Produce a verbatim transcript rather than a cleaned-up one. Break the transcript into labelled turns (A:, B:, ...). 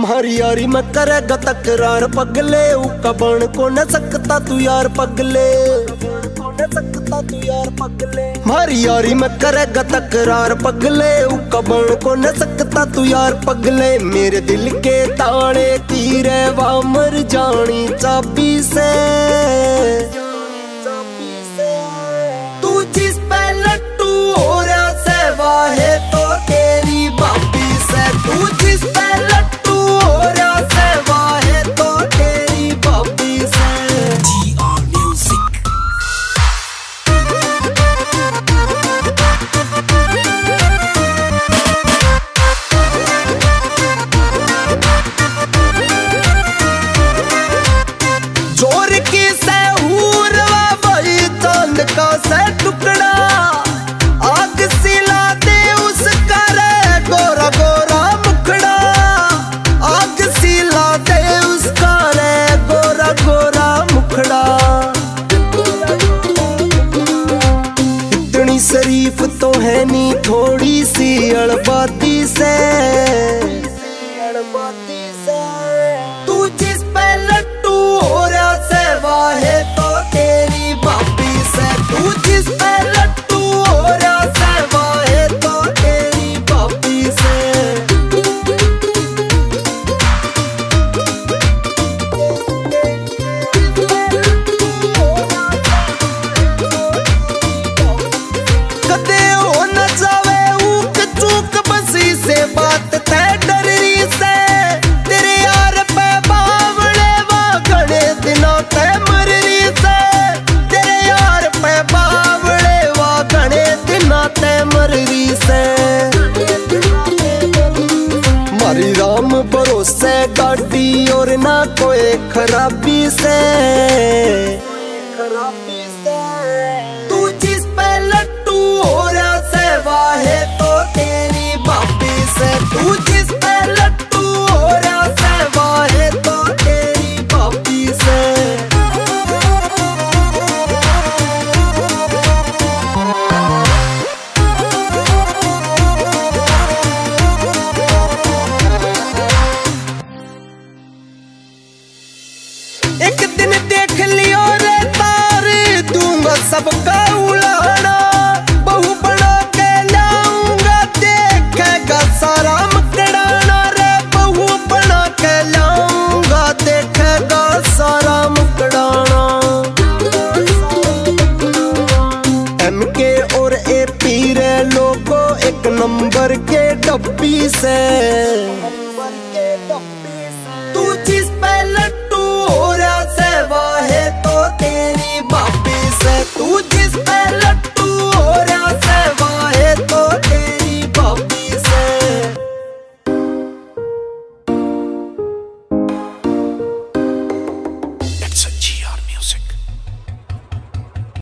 A: मारी यारी मैं करेगा तकरार पगले, उका बन को न सकता तू यार पगले, सकता तू यार पगले। मारी यारी मैं करेगा तकरार पगले, उका बन को न सकता तू यार पगले। मेरे दिल के ताले की रेवा मर जानी चाबी से, तू जिस पे लट्टू हो रहा से वाहे तो तेरी भाभी से, तू जिस पे लट्टू हो रहा से वाहे तो तेरी भाभी से। G R music. जोर की से हुरवा वही चांद का से टुकड़ा, आग सिला दे उसका रे गोरा गोरा मुखड़ा, आग सिला दे उसका रे गोरा गोरा मुखड़ा। इतनी शरीफ तो है नी थोड़ी सी अड़बाती से, अड़बाती से। तू जिस पे लट्टू हो रहा से वाहे तो तेरी भाभी से, तू जिस पे लट्टू हो रहा से वाहे तो तेरी भाभी से। कदे हो न जावे ऊक चूक बसी से बात तय डरी से, तेरे यार पे बावड़े वा घने दिनों तय मररी से, तेरे यार पे बावड़े वा घने दिनों तय मररी से। मारी राम भरोसे गाड़ी और ना कोई खराबी से, खराबी से। तू जिस पे लट्टू हो रहा से वाहे तो तेरी भाभी से, तू जिस पे लट्टू हो रहा से वाहे तो तेरी भाभी से। एक दिन देख लियो रे तार दूंगा सबका उड़ाना, बहू बना के लाऊंगा देखेगा सारा मुकड़ाना रे, बहू बना के लाऊंगा देखेगा सारा मुकड़ाना। एम के और ए पी रे लोगो एक नंबर के डब्बी से।